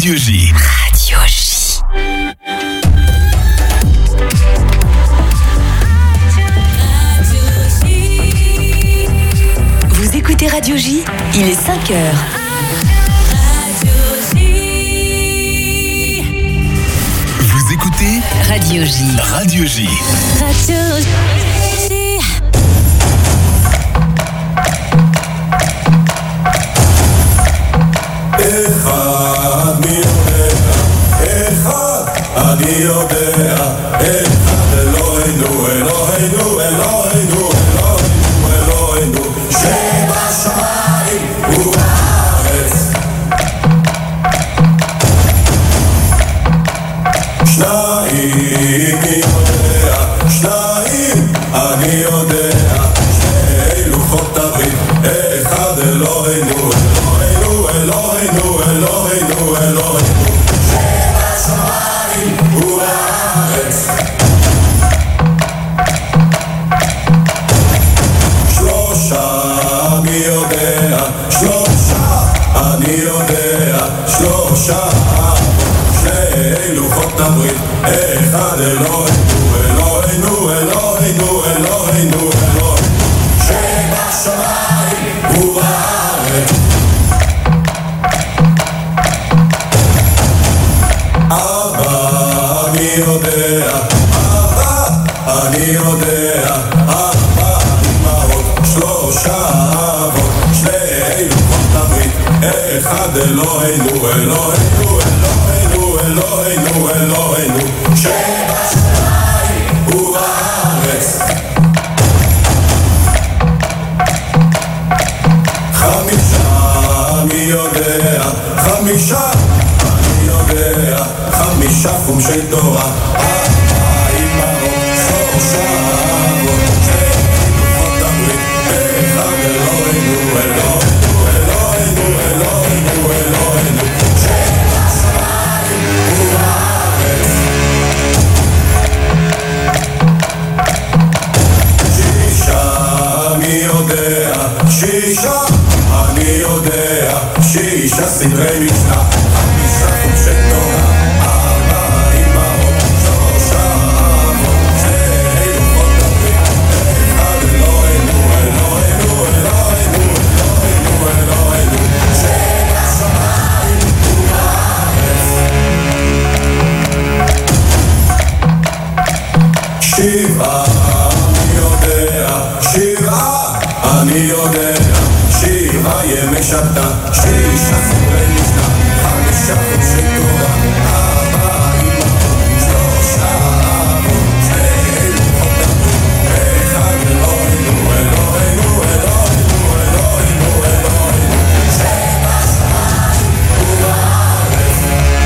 Radio J. Radio J. Vous écoutez Radio J, il est 5h. Vous écoutez Radio J. Radio J. Radio J. אחד מי יודע, אחד אני יודע, אחד אלוהינו, אלוהינו, אלוהינו, אלוהינו, אלוהינו, שבשמיים ובארץ. שניים מי יודע, שניים אני יודע, שני לוחות הברית, אחד אלוהינו, אלוהינו, אלוהינו, אלוהינו, אלוהינו, שבשמיים ובארץ. שלושה מי יודע, שלושה אני יודע, שלושה שני לוחות הברית, אחד אלוהינו, אלוהינו, אלוהינו, אלוהינו, אלוהינו, שבשמיים ובארץ. אבא אני יודע, אבא אני יודע, אבא אמהות, שלושה אבות, שני לוחות הברית, אחד אלוהינו, אלוהינו, אלוהינו, אלוהינו, אלוהינו, שבשמיים ובארץ. חמישה מי יודע, חמישה אני יודע, חמישה חומשי תורה, ארבע אמהות, שלושה אבות, שני לוחות הברית, אחד אלוהינו, אלוהינו, אלוהינו, אלוהינו, אלוהינו, שבשמיים ובארץ. שישה מי יודע, שישה אני יודע, שישה סדרי משנה, חמישה חומשי תורה, ארבע אמהות, שלושה אבות, שני לוחות הברית, אחד אלוהינו, אלוהינו, אלוהינו, אלוהינו, אלוהינו, שבשמיים ובארץ. שבעה אני יודע, שבעה אני יודע, שבעה ימי שבתא, שישה סדרי משנה, חמישה חומשי תורה, ארבע אמהות, שלושה אבות, שני לוחות הברית, אחד אלוהינו, אלוהינו, אלוהינו, אלוהינו, אלוהינו, שבשמיים ובארץ.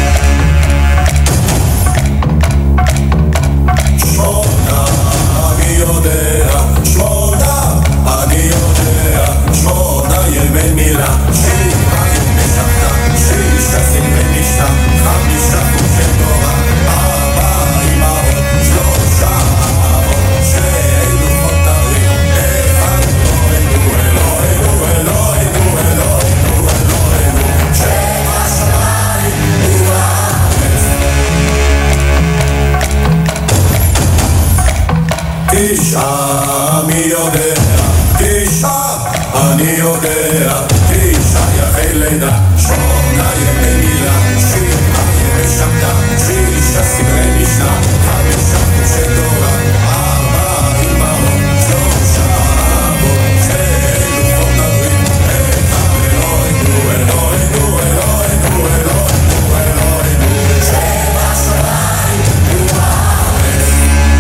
שמונה אני יודע, שמונה אני יודע, שמונה ימי מילה, שבעה ימי שבתא, שישה סדרי משנה, חמישה חומשי תורה, ארבע אמהות, שלושה אבות, שני לוחות הברית, אחד אלוהינו, אלוהינו, אלוהינו, אלוהינו, אלוהינו, שבשמיים ובארץ. תשעה מי יודע, תשעה אני יודע, תשעה ימי לידה, שמונה ימי מילה, שבעה ימי שבתא, שישה סדרי משנה, חמישה חומשי תורה, ארבע אמהות, שלושה אבות, שני לוחות הברית, אחד אלוהינו, אלוהינו, אלוהינו, אלוהינו, אלוהינו, שבשמיים ובארץ.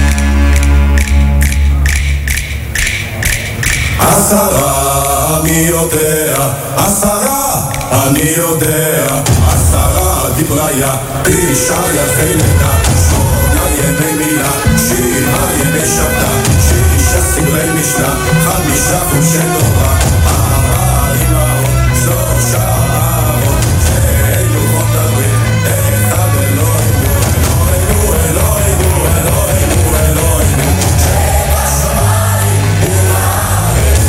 עשרה אני יודע, עשרה אני יודע, עשרה דבריה, תשעה ימי לידה, שמונה ימי מילה, שבעה ימי שבתא, שישה סדרי משנה, חמישה חומשי תורה, ארבע אמהות, שלושה אבות, שני לוחות הברית, אחד אלוהינו, אלוהינו, אלוהינו, אלוהינו, אלוהינו, שבשמיים ובארץ.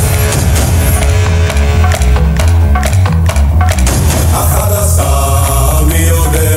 11 מי יודע,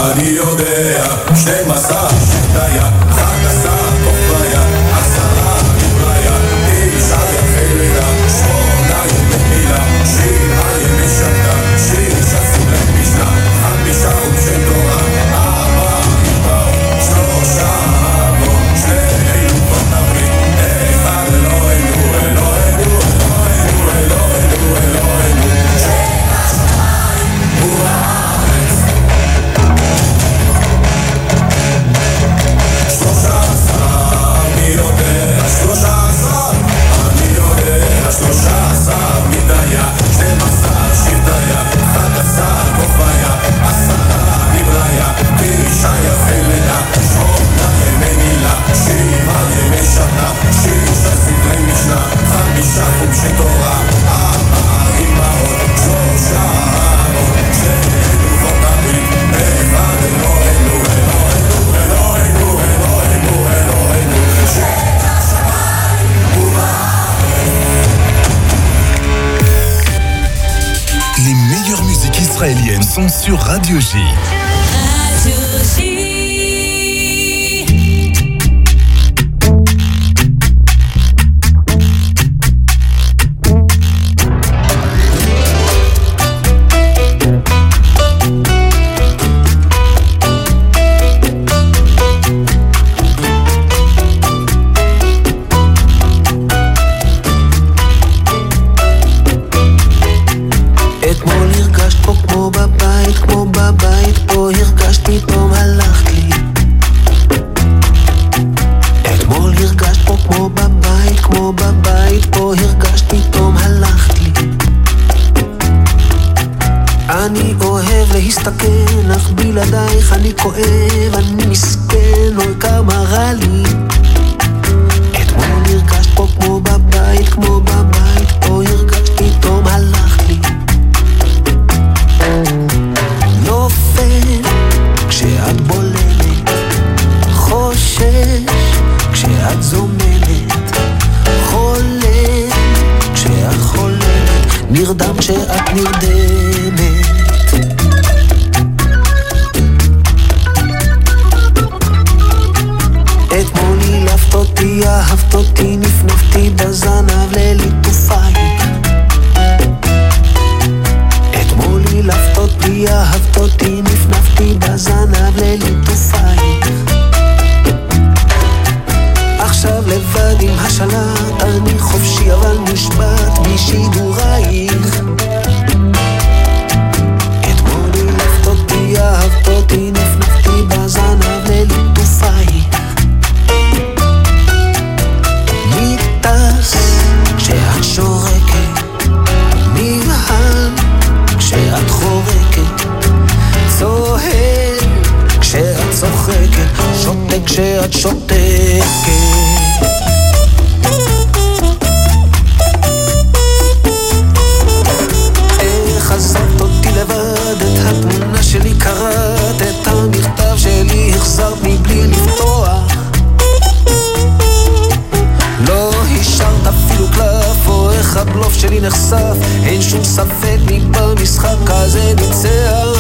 אני יודע 12 שתיה 11 כופיה 10 ליבריה 9 יפי לידה 8 ימי מילה 7 ימי שבתא 6 סמלי משנה 5 חומשי תורה 4 מדבר 3 אבות 2 לוחות הברית 1 אלוהינו אלוהינו אלוהינו אלוהינו אלוהינו שבשמיים ובארץ 13 מי יודע 13 אני יודע 13 מדיה 12 שבטיה 11 כופיה 10 ליבריה 9 יפי לידה 8 ימי מילה 7 ימי שבתא 6 ספרי משנה 5 חומשי תורה 4 אמהות 3 אבות 2 לוחות הברית 1 אלוהינו אלוהינו אלוהינו אלוהינו אלוהינו שבשמיים ובארץ. Les meilleures musiques israéliennes sont sur Radio J. Radio J. אתמול הרגשת פה כמו בבית, כמו בבית, פה הרגשת פתאום הלכת לי. אתמול הרגשת פה כמו בבית, כמו בבית, פה הרגשת פתאום הלכת לי. אני אוהב להסתכן, אך בלעדייך אני כואב, אני מסכן, אוי כמה רע לי. אתמול הרגשת פה כמו בבית, כמו בבית, פה הרגשת פתאום הלכת לי. נופל כשאת בולמת, חושש כשאת זוממת, חולם כשאת חולמת, נרדם כשאת נרדמת. אתמול הילפת אותי, אהבת אותי, נפנפתי בזנב לליטופייך. אתמול הילפת אותי, אהבת אותי, נפנפתי בזנב לליטופייך. עכשיו לבד עם השלט, אני חופשי אבל מושבת בשידורייך. אתמול הילפת אותי, אהבת אותי, נפנפתי בזנב לליטופייך. מי טס כשאת שורקת, נבהל כשאת חורקת, צוהל כשאת צוחקת, שותק כשאת שותקת. איך עזבת אותי לבד, את התמונה שלי קראת, את המכתב שלי החזרת מבלי לפתוח. לא השארת אפילו קלף, או איך הבלוף שלי נחשף, אין שום ספק מי במשחק הזה ניצח.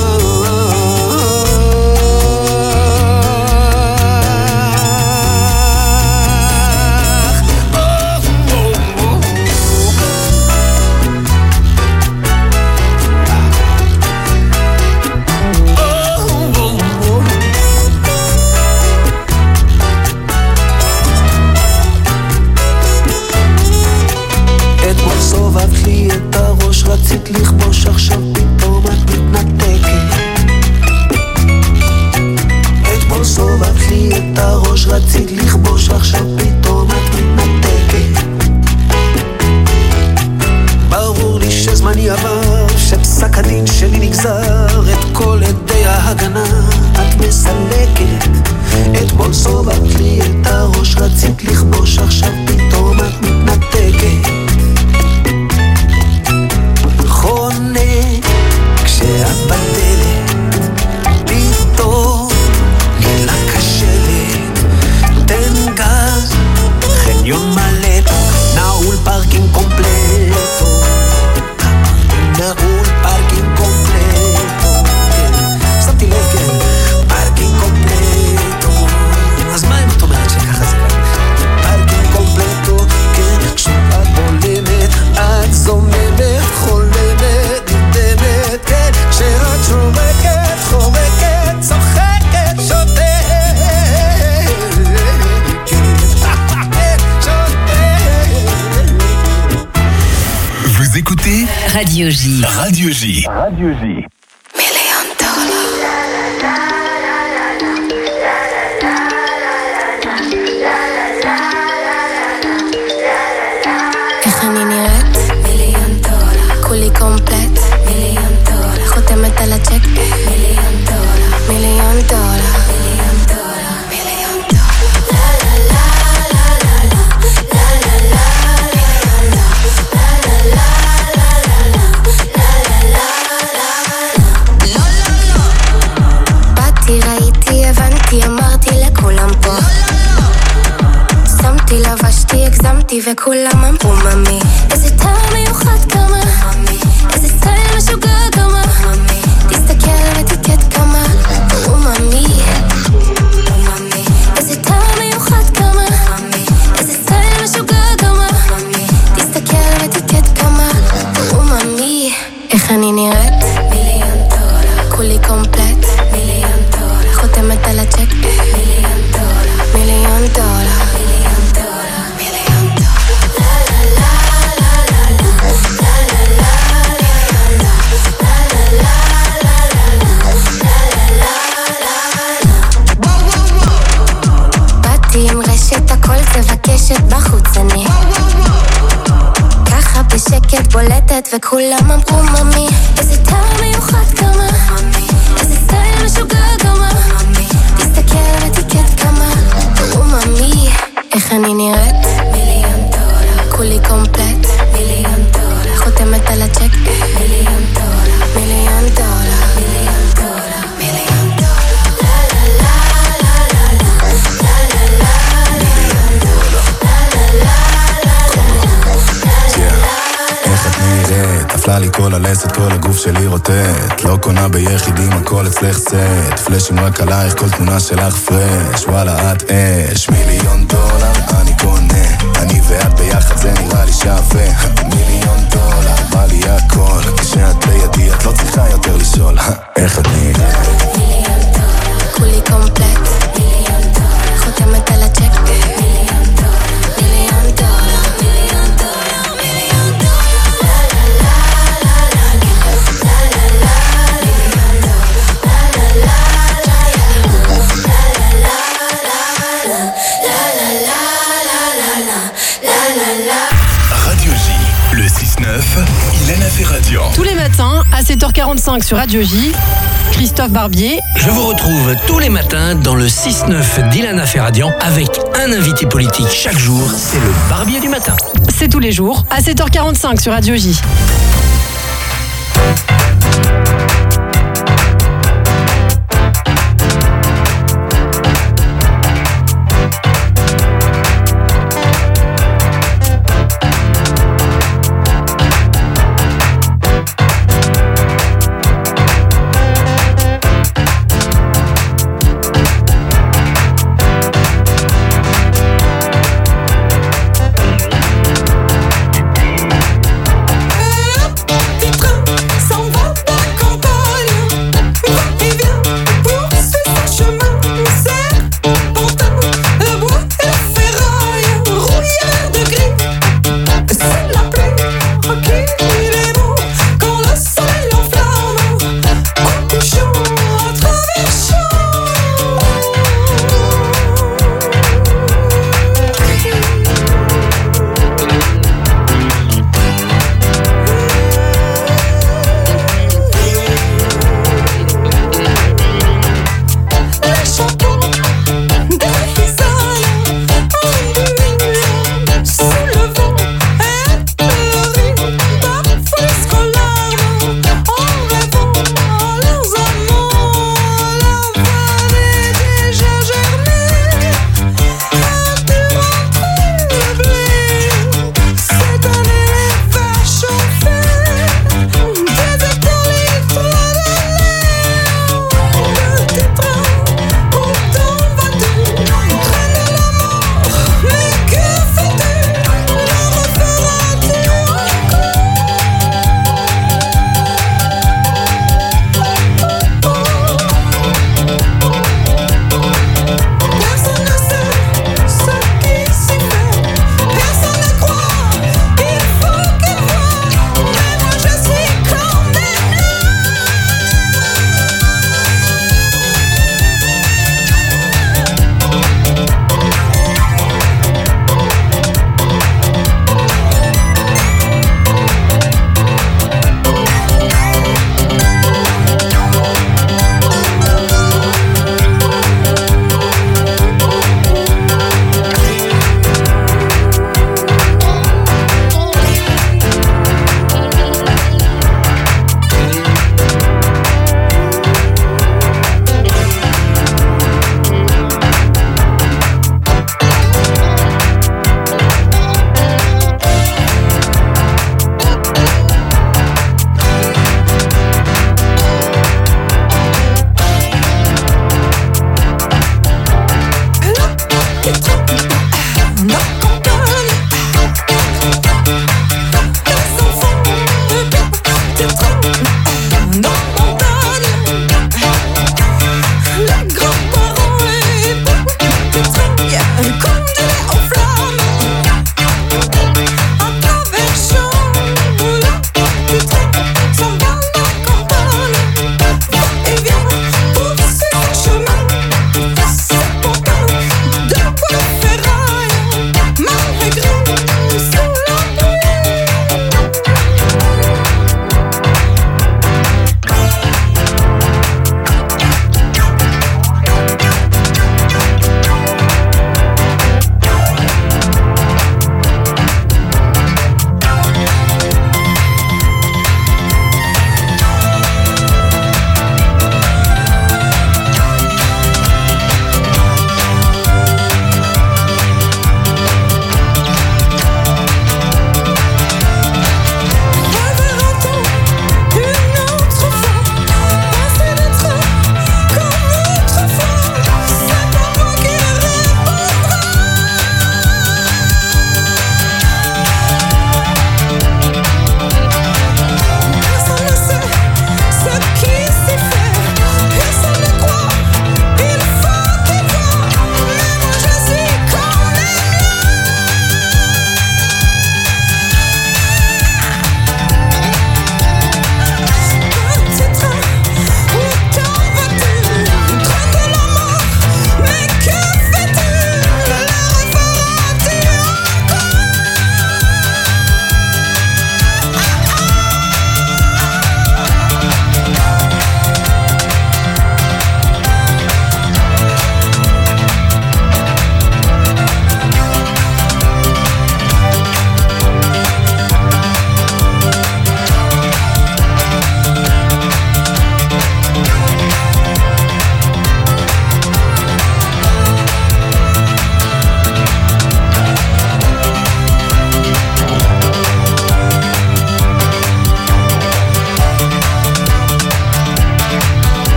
סובבת לי את הראש, רצית לכבוש, עכשיו פתאום את מתנתקת. אתמול סובבת לי את הראש, רצית לכבוש, עכשיו פתאום את מתנתקת. ברור לי שזמני עבר, שפסק הדין שלי נגזר, את כל עדי ההגנה את מסלקת. אתמול סובבת לי את הראש, רצית לכבוש, עכשיו פתאום את מתנתקת. חונה כשאת בדלת, פתאום נהלה כשלת, תן גז, חניון מלא, נעול פארקינג קומפלטו, נעול פארקינג קומפלטו. שמתי לב, כן, Radio J. Radio J. Radio J. איך אני נראית? $1,000,000 כולי קומפלט $1,000,000 חותמת על הצ'ק $1,000,000 $1,000,000 ראיתי, הבנתי, אמרתי לכולם פה שמתי, לבשתי, הגזמתי וכולם אמרו ממי איזה טעם מיוחד כמה איזה סטייל משוגע כמה תסתכל על אתיקט כמה אוממי איזה טעם מיוחד כמה איזה סטייל משוגע כמה תסתכל על אתיקט כמה אוממי איך אני נראית? $1,000,000 כולי קומפלט חותמת על הצ'ק $1,000,000 $1,000,000 באתי עם רשת הכל צבע קשת בחוץ אני ככה בשקט בולטת וכולם אמרו ממי איזה טעם מיוחד כמה איזה סטייל משוגע כמה תסתכל על אתיקט כמה אוממי איך אני נראית? $1,000,000 כולי קומפלט $1,000,000 חותמת על הצ'ק $1,000,000 $1,000,000 נפלה לי כל הלסת, כל הגוף שלי רוטט לא קונה ביחידים, הכל אצלך סט פלשים רק עלייך, כל תמונה שלך פרש וואלה את אש $1,000,000 אני קונה אני ואת ביחד זה נראה לי שווה $1,000,000 בא לי הכל כשאת לידי את לא צריכה יותר לשאול איך את נראית? $1,000,000 כולי קומפלט חותמת על הצ'ק Ilana Ferradian. Tous les matins à 7h45 sur Radio J, Christophe Barbier. Je vous retrouve tous les matins dans le 6-9 d'Ilana Ferradian avec un invité politique chaque jour. C'est le Barbier du matin. C'est tous les jours à 7h45 sur Radio J.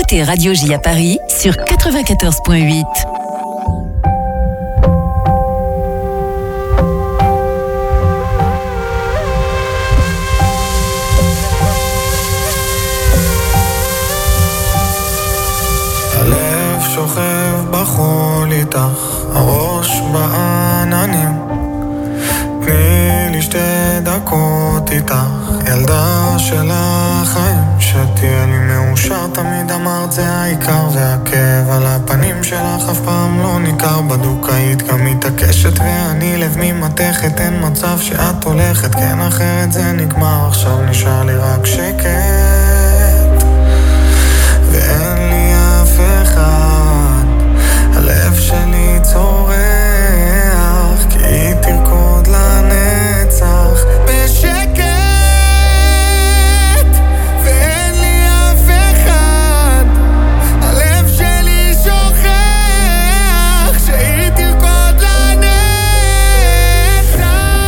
Écoutez Radio J à Paris sur 94.8. הלב שוכב בחול איתך, הראש בעננים. תני לי 2 דקות איתך, ילדה של החיים. שתהיה לי מאושר, תמיד אמרת זה העיקר. והכאב על הפנים שלך אף פעם לא ניכר. בדוק היית גם מתעקשת ואני לב ממתכת. אין מצב שאת הולכת, כן אחרת זה נגמר. עכשיו נשאר לי רק שקט ואין לי אף אחד. הלב שלי צורח כי היא תרקוד לנצח בשקט ואין לי אף אחד. הלב שלי שוכח שהיא תרקוד לנצח.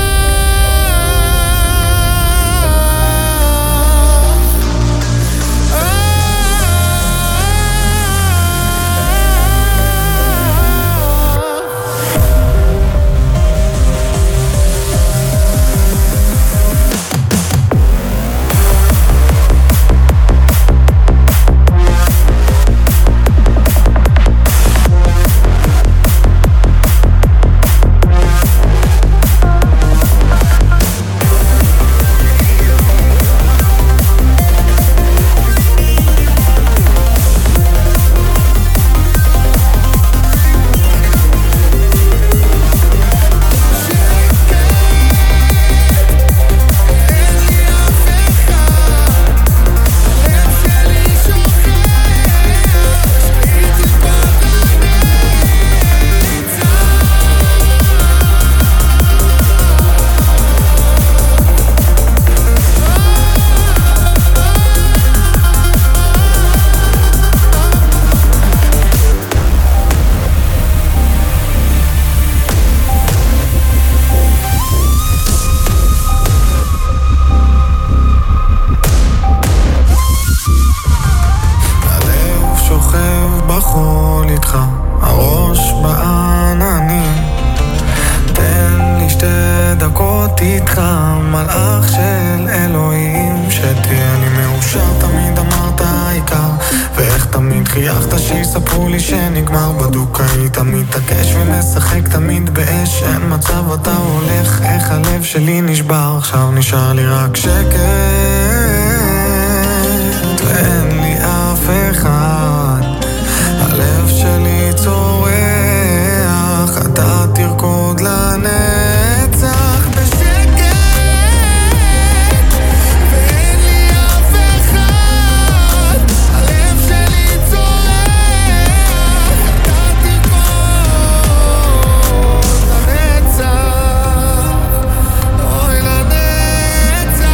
איתך מלאך של אלוהים. שתהיה לי מאושר, תמיד אמרת העיקר. ואיך תמיד חייכת שיספרו לי שנגמר. בדוק היית מתעקש ומשחק תמיד באש. אין מצב אתה הולך, איך הלב שלי נשבר. עכשיו נשאר לי רק שקט ואין לי אף אחד. הלב שלי צורח, אתה תרקוד לנצח בשקט ואין לי אף אחד. הלב שלי צורח, אתה תרקוד לנצח. אוי לנצח,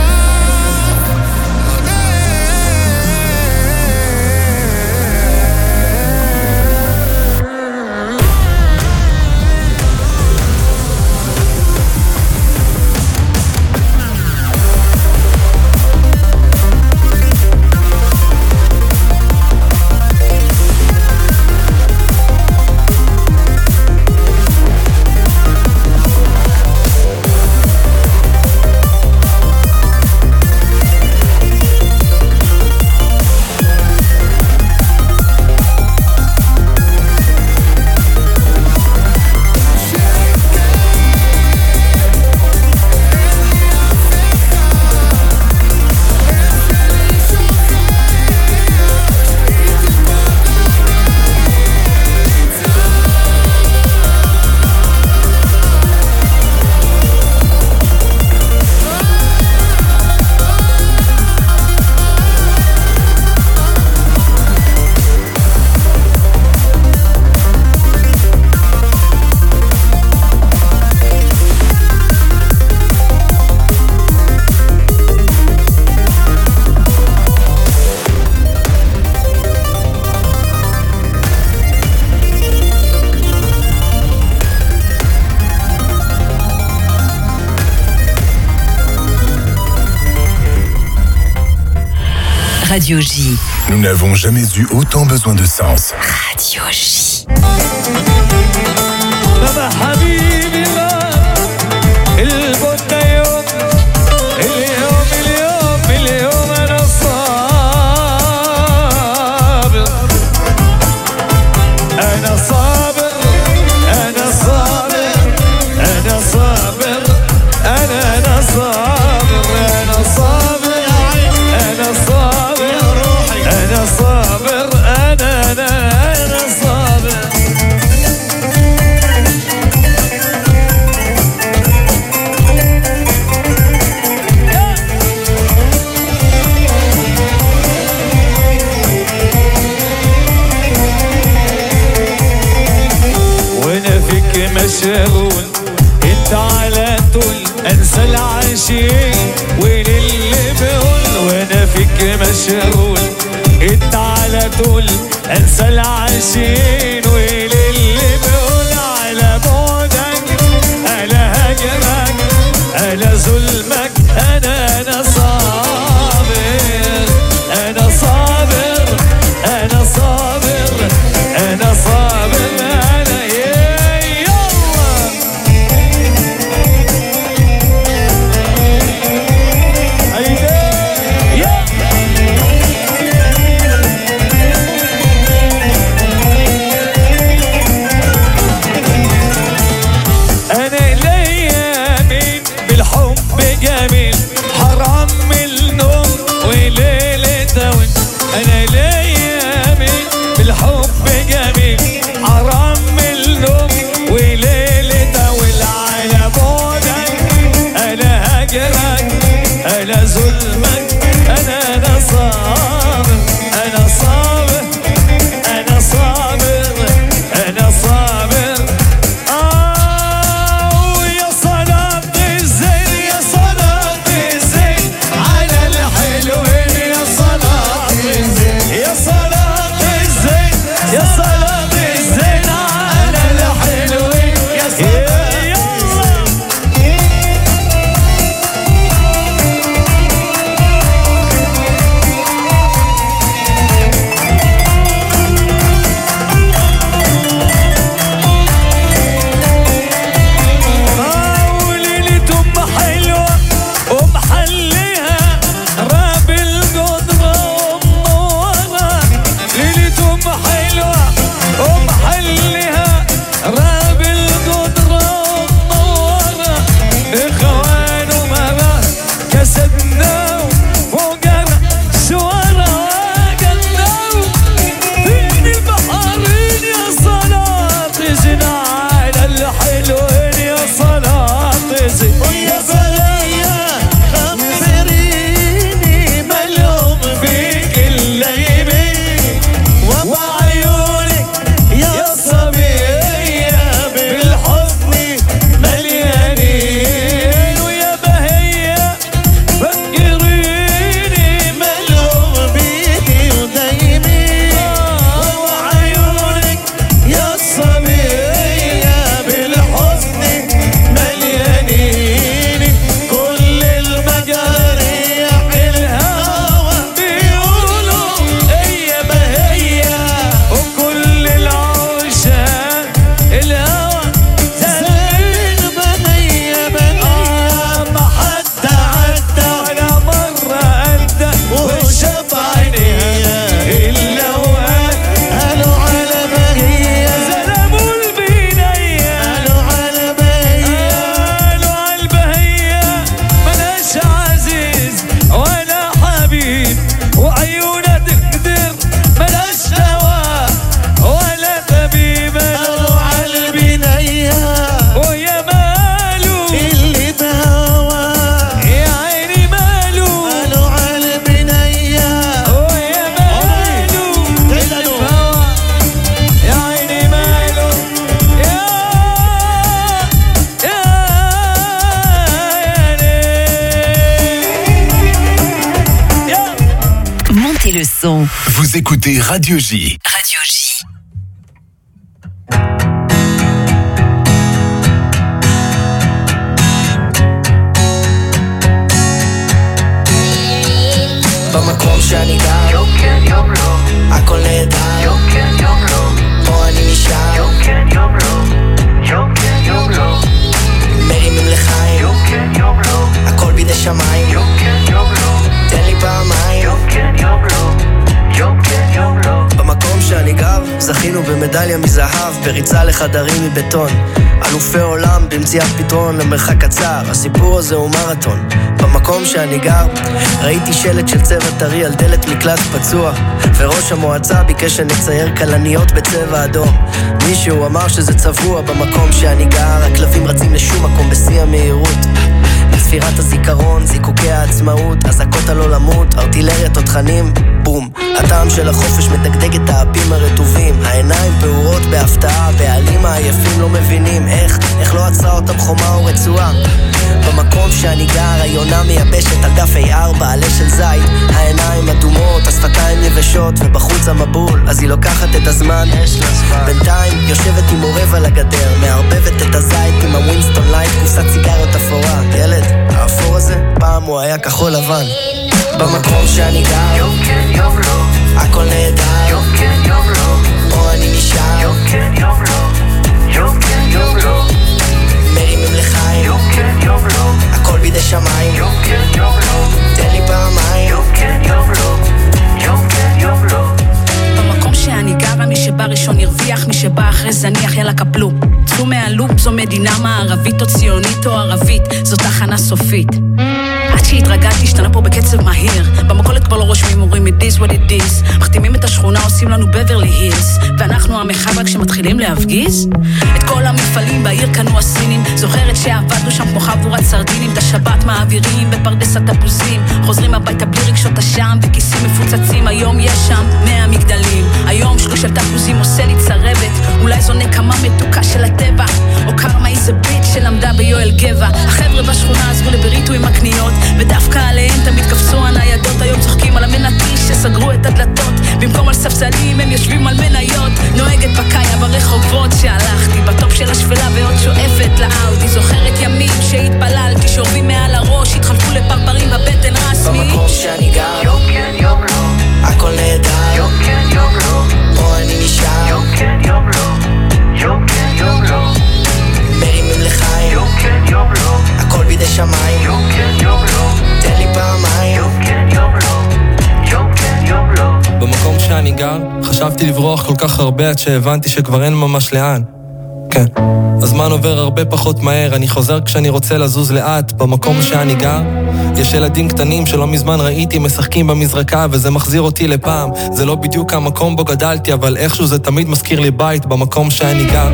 Radio J Nous n'avons jamais eu autant besoin de sens. Radio J. مشغول انت على طول انسى العشيق وين اللي بقول وانا فيك مشغول انت على طول انسى العشيق وين اللي بقول على بعدك على هجرك على ظلمك انا صابر انا صابر انا صابر انا صابر Vous écoutez Radio J. Radio J. במקום שאני גר, יום כן יום לא הכל נהדר, יום כן יום לא, פה אני נשאר, יום כן יום לא, יום כן יום לא, מרימים לחיים, יום כן יום לא, הכל בידי שמיים, יום כן יום לא, תן לי פעמיים, יום כן יום לא, יום כן יום לא. במקום שאני גר זכינו במדליה מזהב בריצה לחדרים מבטון, אלופי עולם במציאת פתרון למרחק קצר, הסיפור הזה הוא מרתון. במקום שאני גר ראיתי שלט של צבע טרי על דלת מקלט פצוע, וראש המועצה ביקש שנצייר כלניות בצבע אדום. מישהו אמר שזה צבוע במקום שאני גר, הכלבים רצים לשום מקום בשיא המהירות, ספירת הזיכרון, זיקוקי העצמאות, הזקות הלא למות, ארטילריית תותחנים, בום. הטעם של החופש מדגדג את האפים הרטובים, העיניים פעורות בהפתעה, בעלים העייפים לא מבינים איך לא עצרה אותם חומה או רצועה. במקום שאני גר היונה מייבשת על דף A4 עלה של זית, העיניים אדומות, השפתיים יבשות ובחוץ המבול, אז היא לוקחת את הזמן, בינתיים יושבת עם עורב על הגדר, מערבבת את הזית עם הווינסטון לייט, קופסת סיגריות אפורה. ילד, האפור הזה פעם הוא היה כחול לבן. במקום שאני גר יום כן יום לא, הכל נהדר, יום כן יום לא, פה אני נשאר, יום כן יום לא, יום כן יום לא, מרימים לחיים, יום כן יום לא, הכל בידי שמיים, יום כן יום לא, תן לי פעמיים, יום כן יום לא, יום כן יום לא. במקום שאני גרה מי שבא ראשון ירוויח, מי שבא אחרי זניח יאללה קפלו, צאו מהלופ, זו מדינה מערבית או ציונית או ערבית, זו תחנה סופית. עד שהתרגלתי השתנה פה בקצב מהיר, במקולת כבר לא רושמים אומרים it is what it is, מחתימים את השכונה עושים לנו בברלי הילס, ואנחנו המחב רק שמתחילים להפגיז. את כל המפעלים בעיר קנו הסינים, זוכרת שעבדנו שם כמו חבורת סרדינים, את השבת מעבירים בפרדס התפוזים, חוזרים הביתה בלי רגשות אשם וכיסים מפוצצים. היום יש שם 100 מגדלים, היום שלוש של תפוזים עושה לי צרבת, אולי זו נקמה מתוקה של הטבע, או קרמה איזה ביט שלמדה ביואל גבע. החבר'ה בשכונה עזרו לבריטו עם הקניות, ודווקא עליהם תמיד קפצו הניידות, היום צוחקים על המנטיש שסגרו את הדלתות, במקום על ספסלים הם יושבים על מניות. נוהגת בקאיה ברחובות שהלכתי בטופ של השפלה ועוד שואפת לאאודי, זוכרת ימים שהתפללתי שורבים מעל הראש התחלפו לפרפרים בבטן רסמי. במקום שאני גר יום כן יום לא, הכל נהדר, יום כן יום לא, פה אני נשאר, יום כן יום לא, יום כן יום לא, מרימים לחיים, יום כן יום לא, הכל בידי שמיים, יום כן יום לא, תן לי פעמיים, יום כן יום לא, יום כן יום לא. במקום שאני גר חשבתי לברוח כל כך הרבה עד שהבנתי שכבר אין ממש לאן. כן, הזמן עובר הרבה פחות מהר, אני חוזר כשאני רוצה לזוז לאט. במקום שאני גר יש ילדים קטנים שלא מזמן ראיתי משחקים במזרקה, וזה מחזיר אותי לפעם. זה לא בדיוק המקום בו גדלתי, אבל איכשהו זה תמיד מזכיר לי בית. במקום שאני גר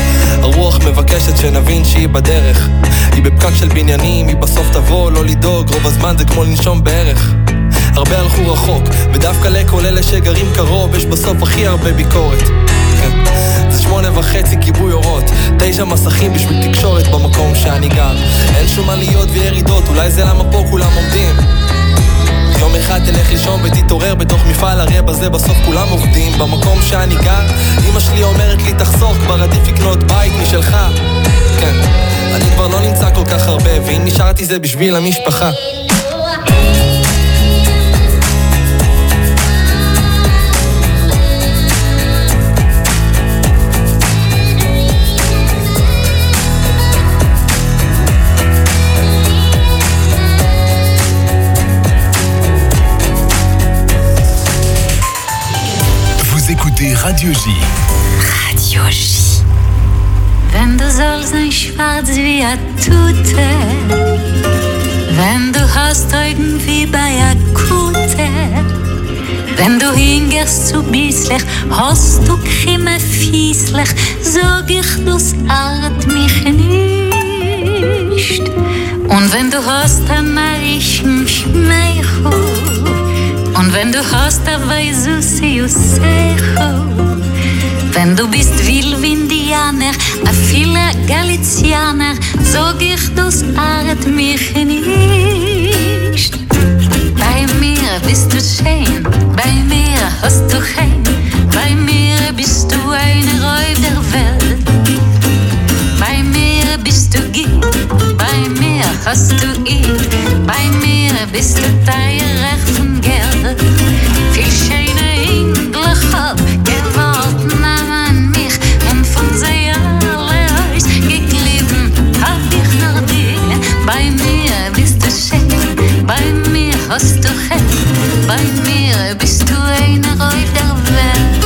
הרוח מבקשת שנבין שהיא בדרך, היא בפקק של בניינים, היא בסוף תבוא, לא לדאוג, רוב הזמן זה כמו לנשום בערך. הרבה הלכו רחוק, ודווקא לכל אלה שגרים קרוב יש בסוף הכי הרבה ביקורת. כן, זה 8:30 כיבוי אורות, 9 מסכים בשביל תקשורת. במקום שאני גר אין שום עליות וירידות, אולי זה למה פה כולם עומדים. יום אחד תלך לישון ותתעורר בתוך מפעל, הרי בזה בסוף כולם עובדים. במקום שאני גר אמא שלי אומרת לי תחסוך, כבר עדיף לקנות בית משלך. כן, אני כבר לא נמצא כל כך הרבה, ואם נשארתי זה בשביל המשפחה. Radio J. Radio J. Wenn du sollst sein schwarz wie a Tute, wenn du hast Augen wie bei a Kute, wenn du hingehst zu bisslich, hast du Krimme fieslich, sag ich, das art mich nicht. Und wenn du hast ein narischen Schmeichel, und wenn du hast a Weißussi Usecho, wenn du bist Wilwindianer, a viele Galizianer, sag ich, das art mich nicht. Bei mir bist du schön, bei mir hast du Heim, bei mir bist du ein Räub der Welt. Bei mir bist du Gitt, bei mir hast du It, bei mir bist du teurer von Geld. Viel schöne Englisch bei mir bist du einer auf der Welt.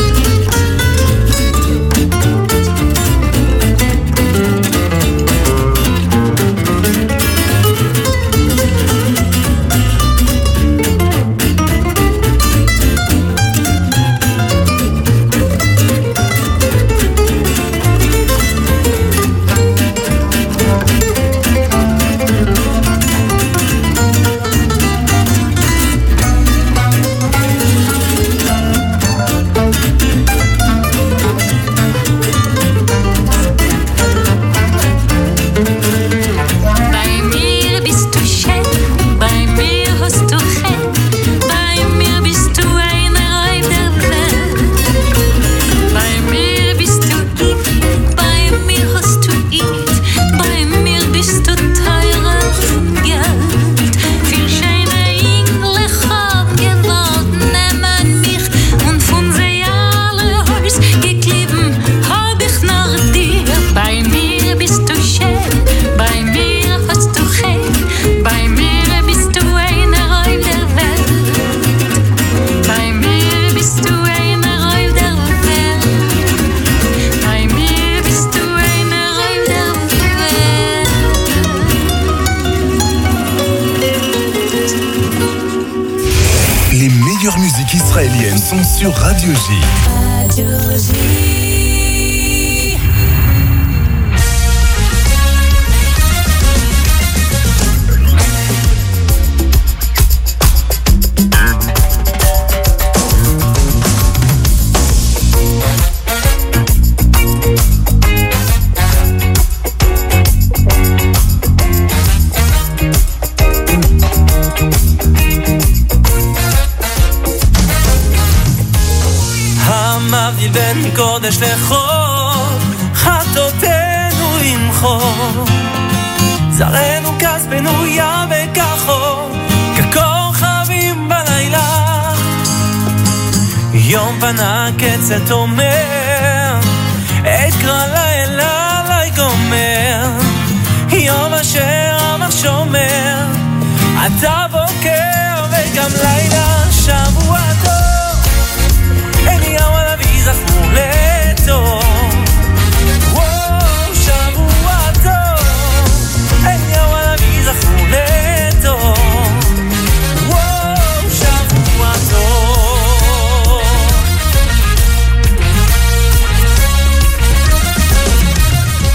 Sont sur Radio J. Radio J. המבדיל בין קודש לחול, חטאותינו ימחול, זרענו כספנו ים וכחול, ככוכבים בלילה. יום פנה קצת אומר, את קרלה אליי גומר, יום אשר אמר שומר, אתה בוקר וגם לילה. שבוע טוב, אליהו הנביא זכור לטוב. שבוע טוב, אליהו הנביא זכור לטוב. שבוע טוב.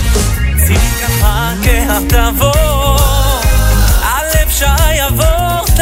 צילקתך כהתבור, הלב שיבור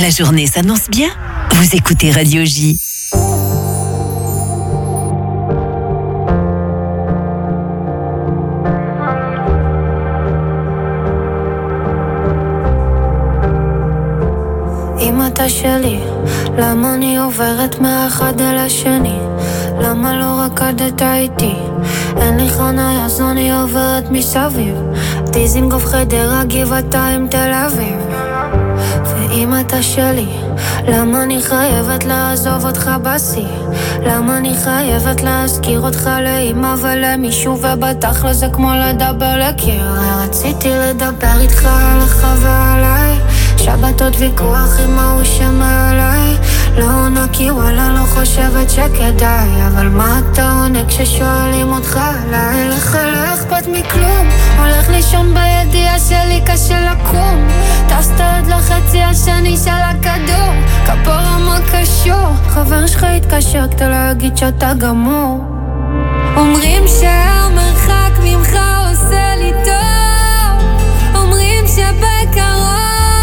La journée s'annonce bien. Vous écoutez Radio J. אמא שלי, למה אני עוברת מאחד אל השני? למה לא רקדת איתי? אין לי חניה אז אני עוברת מסביב, דיזינגוף חדרה גבעתיים תל אביב. ואמא שלי, למה אני חייבת לעזוב אותך בשיא? למה אני חייבת להזכיר אותך לאמא ולמישהו, ובתכל'ס זה כמו לדבר לקיר. רציתי לדבר איתך עליך ועליי, שבתות ויכוח עם ההוא שמע עליי, לא עונה כי וואלה לא חושבת שכדאי, אבל מה אתה עונה כששואלים אותך עליי? לך לא אכפת מכלום, הולך לישון בידיעה שלי קשה לקום, טסת עד לחצי השני של הכדור, כפרה מה קשור? חבר שלך התקשר כדי להגיד שאתה גמור. אומרים שהמרחק ממך עושה לי טוב, אומרים שבקרוב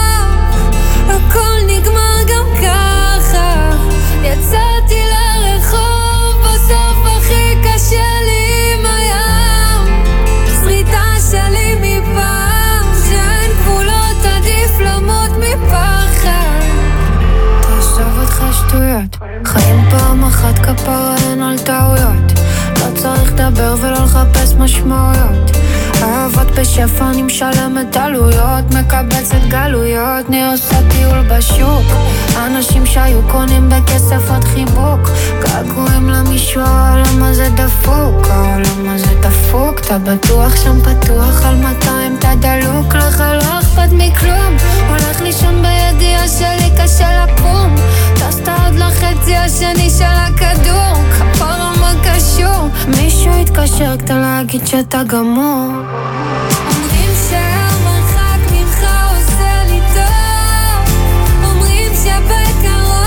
הכל נגמר גם ככה, יצאתי לרחוב, בסוף הכי קשה לי עם הים, שריטה שלי מפעם, שאין גבולות עדיף למות מפחד. תעזוב אותך שטויות, חיים פעם אחת כפרה אין על טעויות, לא צריך לדבר ולא לחפש משמעויות, אהבת בשפע אני משלמת עלויות, מקבצת גלויות, אני עושה טיול בשוק, אנשים שהיו קונים בכסף עוד חיבוק, געגועים למישהו, העולם הזה דפוק, העולם הזה דפוק, אתה בטוח שם פתוח על 200 אתה דלוק, לך לא אכפת מכלום, הולך לישון בידיעה שלי קשה לקום, טסת עד לחצי השני של הכדור, כפרה מה קשור? מישהו התקשר כדי להגיד שאתה גמור. אומרים שהמרחק ממך עושה לי טוב, אומרים שבקרוב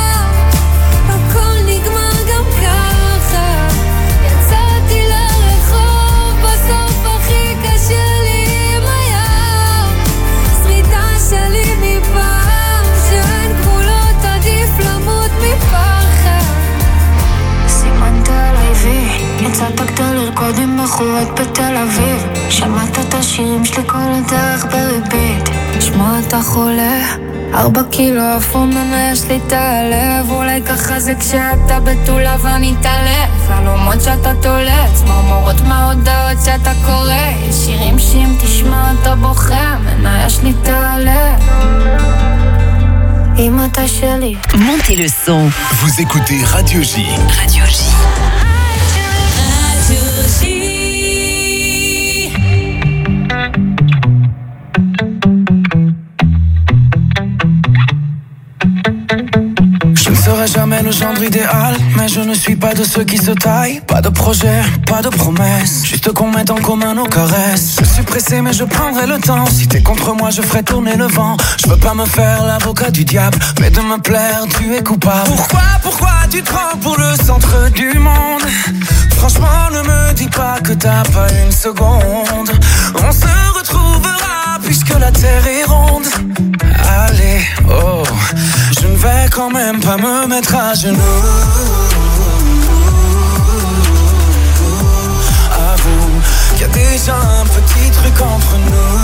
הכל נגמר גם ככה, יצאתי לרחוב, בסוף הכי קשה לי עם הים, שריטה שלי מפעם, שאין גבולות עדיף למות מפחד. סימנת עליי וי, יצאת כדי לרקוד עם בחורות בתל אביב, שמעת את השירים שלי כל הדרך בריבית, שמע אתה חולה 4 קילו אפונה יש לי את הלב, אולי ככה זה כשאתה בתולה ואני תלך, חלומות שאתה תולה, צמרמורות מההודעות שאתה קורא, שירים שאם תשמע אתה בוכה, מניה שלי תעלה. אמא שלי, Montez le son. Vous écoutez Radio J. Radio J. Je ne serai jamais le gendre idéal, mais je ne suis pas de ceux qui se taillent. Pas de projet, pas de promesse, juste qu'on mette en commun nos caresses. Je suis pressé mais je prendrai le temps, si t'es contre moi je ferai tourner le vent. Je veux pas me faire l'avocat du diable, mais de me plaire tu es coupable. Pourquoi tu te prends pour le centre du monde? Franchement ne me dis pas que t'as pas une seconde. On se retrouvera puisque la terre est ronde. Allez, oh, je ne vais quand même pas me mettre à genoux. Avoue qu'il y a déjà un petit truc entre nous.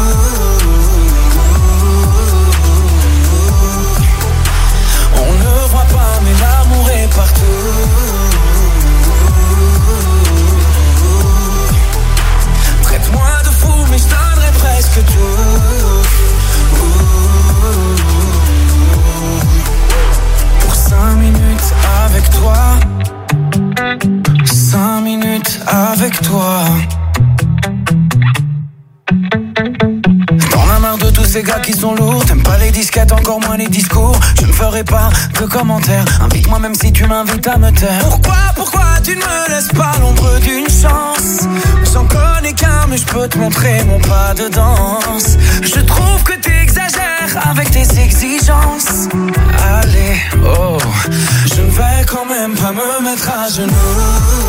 On ne voit pas mais l'amour est partout. Traite-moi de fou mais je donnerai presque tout. Pour 5 minutes avec toi, 5 minutes avec toi. T'en as marre de tous ces gars qui sont lourds, t'aimes pas les disquettes, encore moins les discours. Je ne ferai pas de commentaires, invite-moi même si tu m'invites à me taire. Pourquoi tu ne me laisses pas l'ombre d'une chance? J'en connais qu'un mais je peux te montrer mon pas de danse. Je trouve que t'exagères avec tes exigences. Allez, oh, je ne vais quand même pas me mettre à genoux.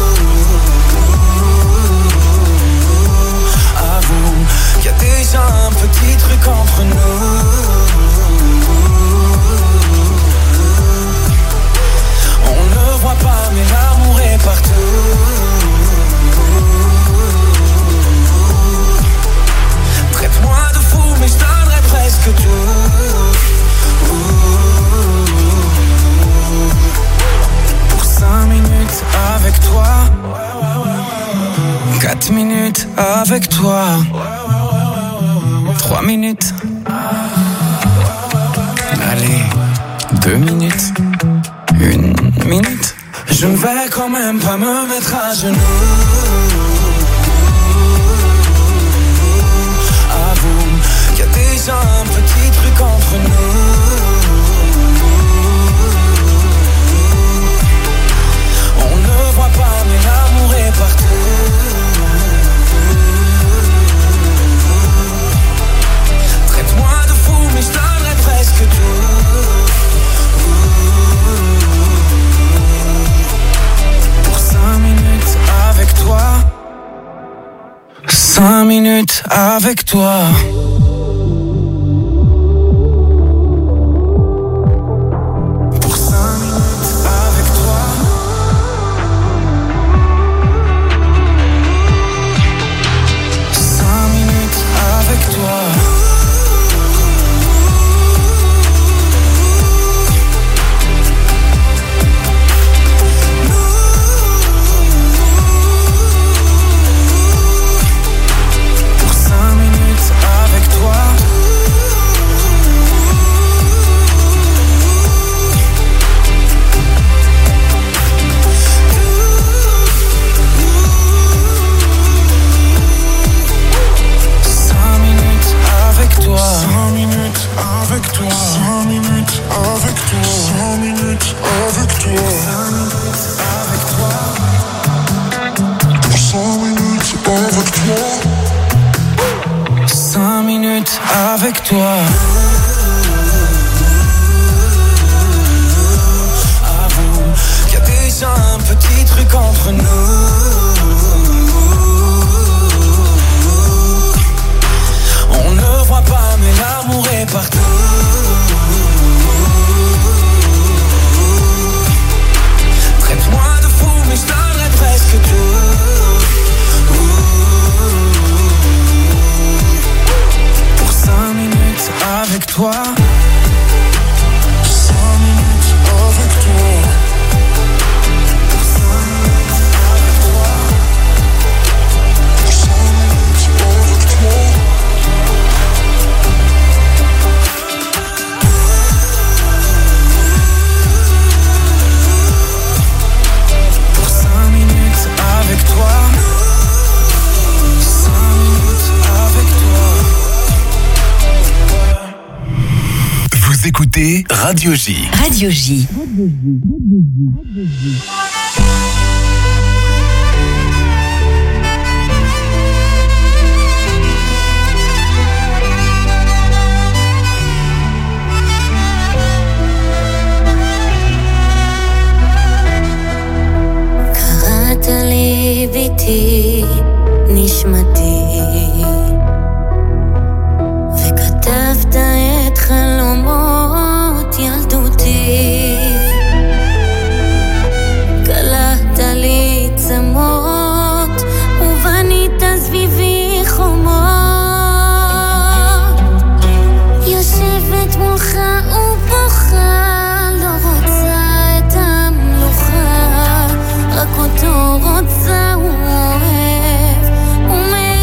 Avoue qu'il y a déjà un petit truc entre nous. avec toi. 3 minutes. Allez, 2 minutes. 1 minute. Je ne vais quand même pas me mettre à genoux. Avoue qu'il y a déjà un petit truc entre nous. On ne voit pas mais l'amour est partout. Traite-moi de fou mais je donnerai presque tout. Pour 5 minutes avec toi. 5 minutes avec toi. Avec toi. Avoue qu'il y a déjà un petit truc entre nous. On ne voit pas mais l'amour est partout. Traite-moi de fou mais je donnerai presque tout. Avec toi. 5 minutes avec toi. 5 minutes avec toi. 5 minutes avec toi. Pour 5 minutes avec toi. 5 minutes avec toi. Vous écoutez Radio J. Radio J. קראת לי ביתי נשמתי וכתבת את חלומות ילדותי, קלעת לי צמות ובנית סביבי חומות, יושבת מולך ובוכה, לא רוצה את המלוכה, רק אותו רוצה הוא אוהב ומאהב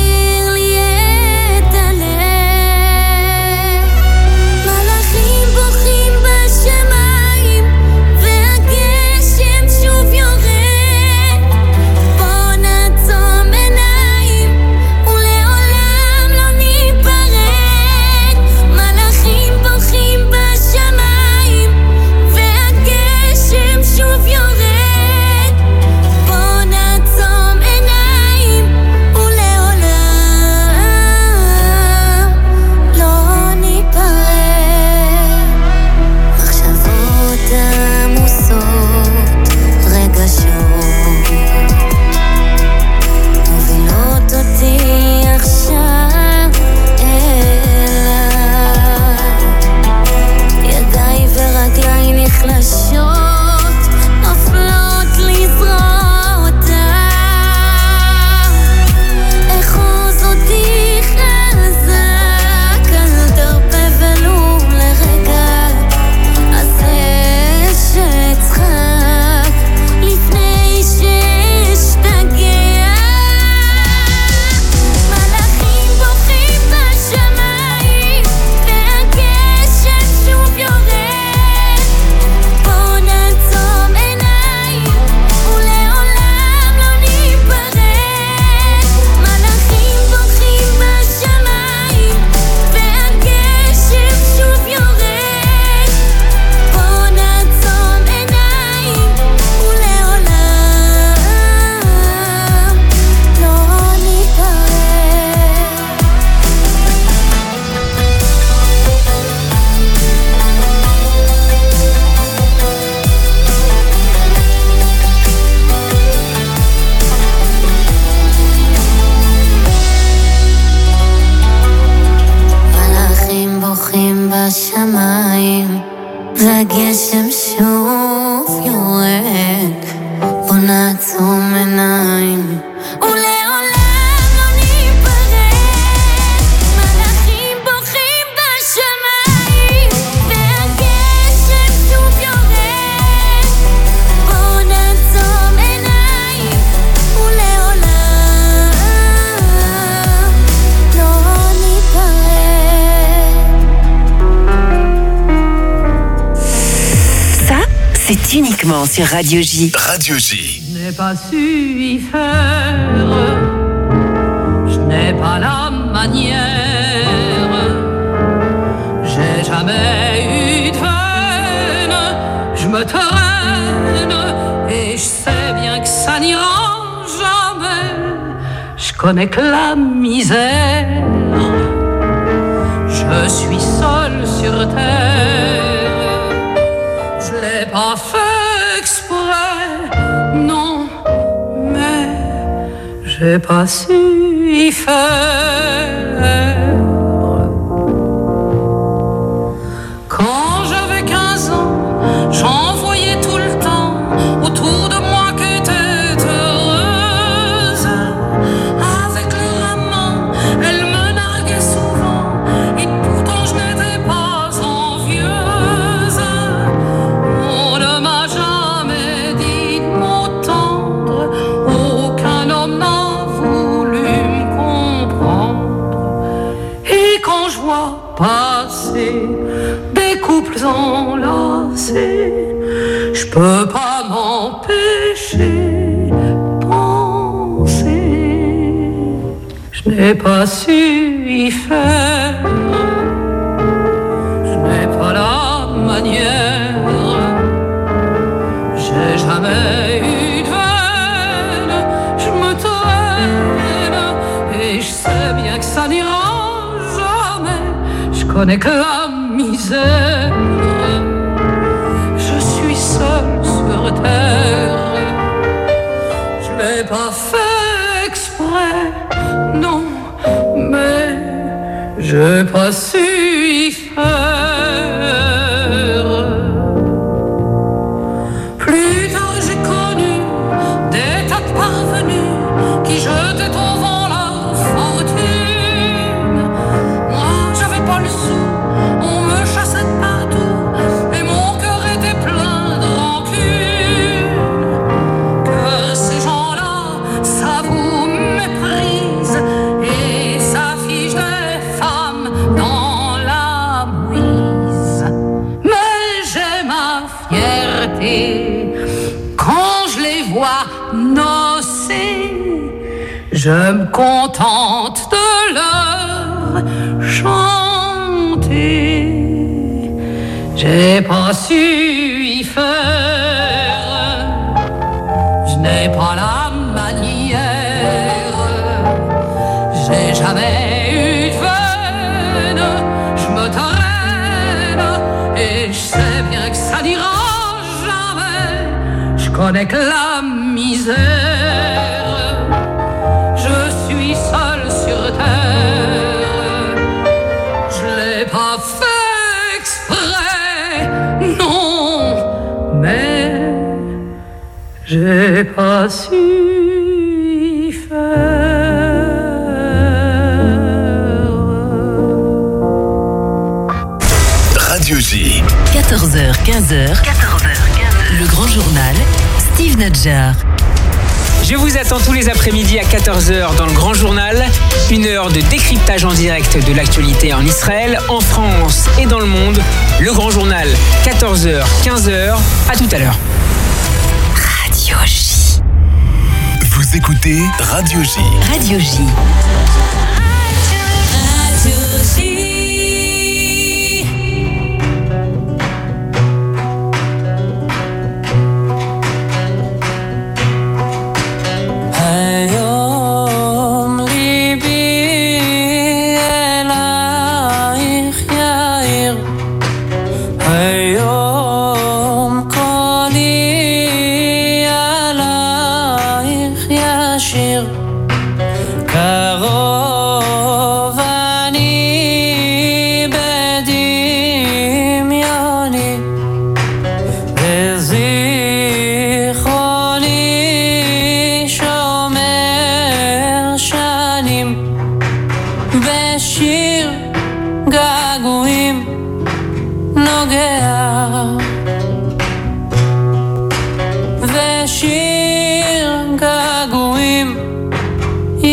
גשם שוב יורד, בוא נעצום עיניים ולעולם לא ניפרד. מלאכים בוכים בשמיים והגשם שוב יורד, בוא נעצום עיניים ולעולם לא ניפרד. Ça, c'est uniquement sur Radio J. Radio J. Je n'ai pas su y faire, je n'ai pas la manière, j'ai jamais eu de veine, je me traîne et je sais bien que ça n'ira jamais, je connais que la misère, je suis seul sur terre, je l'ai pas fait exprès, non, mais j'ai pas su y faire. Quand j'avais 15 ans, j'en voyais tout le temps autour de moi qui étaient heureuses. Avec leur amant, elles me narguaient souvent, et pourtant je n'étais pas envieuse. On ne m'a jamais dit de mots tendres, aucun homme n'a voulu me comprendre. Et quand je vois passer des couples enlacés, je peux pas m'empêcher de penser. Je n'ai pas su y faire, je n'ai pas la manière, j'ai jamais eu de veine, je me traîne et je sais bien que ça n'ira jamais, je connais que la misère, je suis seul sur terre, je l'ai pas fait exprès, non, mais j'ai pas su y faire. Plus tard j'ai connu des tas de parvenus qui jetaient au vent leur fortune. Moi j'avais pas le sou, on me chassait de partout et mon cœur était plein de rancune. Que ces gens-là, ça vous méprise et ça fiche des femmes dans la mouise. Mais j'ai ma fierté quand je les vois nocer, je me contente de leur chanter. J'ai pas su y faire, je n'ai pas la manière, j'ai jamais eu de veine, je me traîne et je sais bien que ça n'ira jamais, je connais que la misère, je suis seul sur terre, je l'ai pas fait exprès, non, mais j'ai pas su y faire. Radio J. 14h, 15h. Le grand journal, Steve Nadjar. Je vous attends tous les après-midi à 14h dans le Grand Journal. Une heure de décryptage en direct de l'actualité en Israël, en France et dans le monde. Le Grand Journal, 14h, 15h. À tout à l'heure. Radio J. Vous écoutez Radio J. Radio J.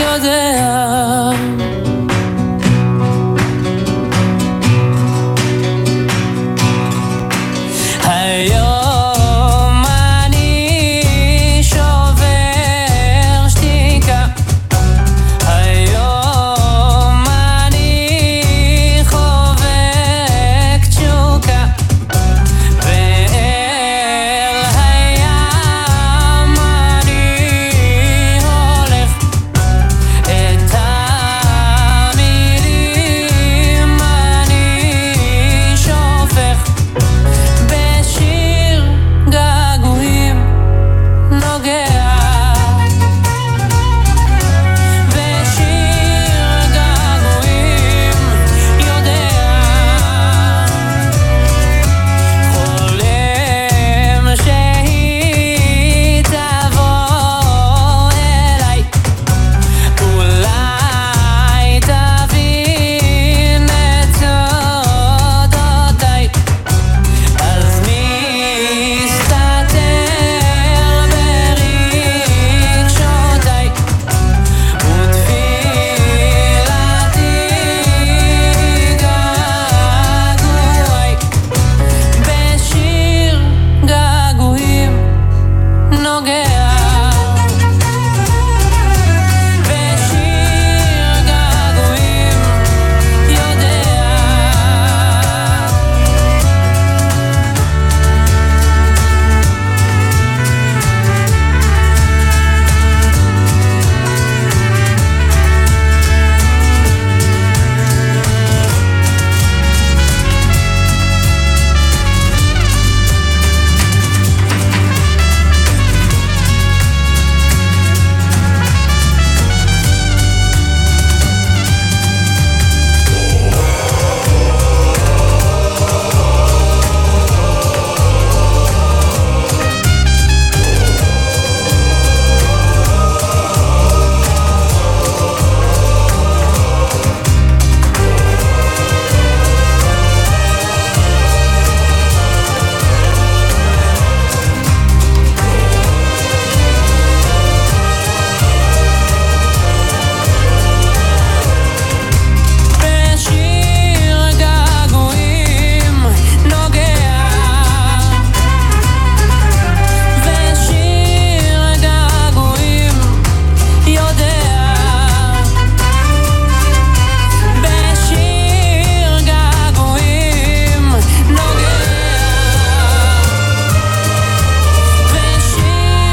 יודע